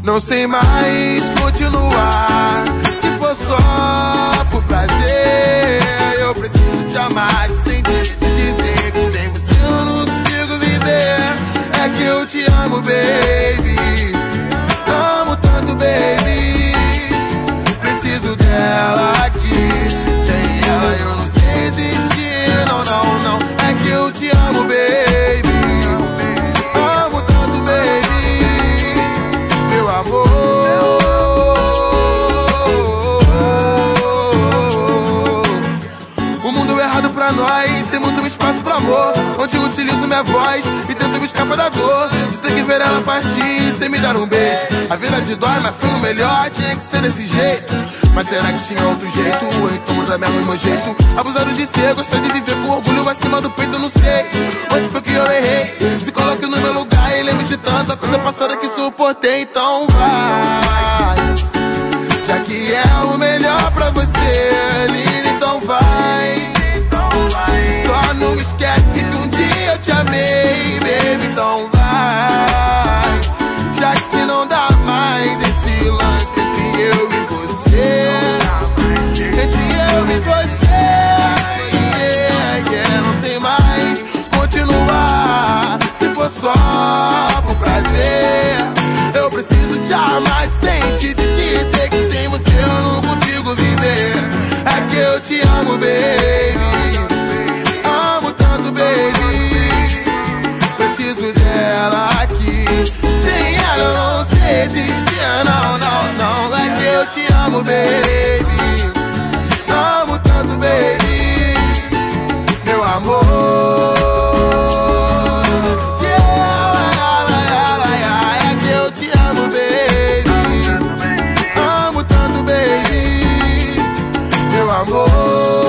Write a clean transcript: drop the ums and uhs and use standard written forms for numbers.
Não sei mais continuar. Se for só por prazer, eu preciso te amar, te sentir, te dizer que sem você eu não consigo viver. É que eu te amo, baby. Amo tanto, baby. Preciso dela aqui. Sem ela eu não sei existir. Não, não, não. É que eu te amo, baby. Amo tanto, baby. Meu amor. O mundo é errado pra nós, sem muito espaço pro amor, onde eu utilizo minha voz e tento me escapar da dor de ter que ver ela partir sem me dar um beijo. A vida de dói, mas foi o melhor, tinha que ser desse jeito. Mas será que tinha outro jeito? Ou então muda mesmo o meu jeito? Abusado de ser, gosta de viver com orgulho acima do peito, eu não sei onde foi que eu errei. Se coloque no meu lugar e lembre de tanta coisa passada que suportei. Então vai, já que é o melhor pra você, linda, então vai. Só não esquece que um dia eu te amei, baby, então vai. Já que não dá mais esse lance entre eu e você, entre eu e você, yeah, yeah. Não sei mais continuar. Se for só por prazer, eu preciso te amar, te sentir, te dizer que sem você eu não consigo viver. É que eu te amo, baby. Amo tanto, baby. Preciso dela aqui. Sem ela eu não sei existir. Não, não, não. É que eu te amo, baby. Amo tanto, baby. Meu amor. É que eu te amo, baby. Amo tanto, baby. Meu amor.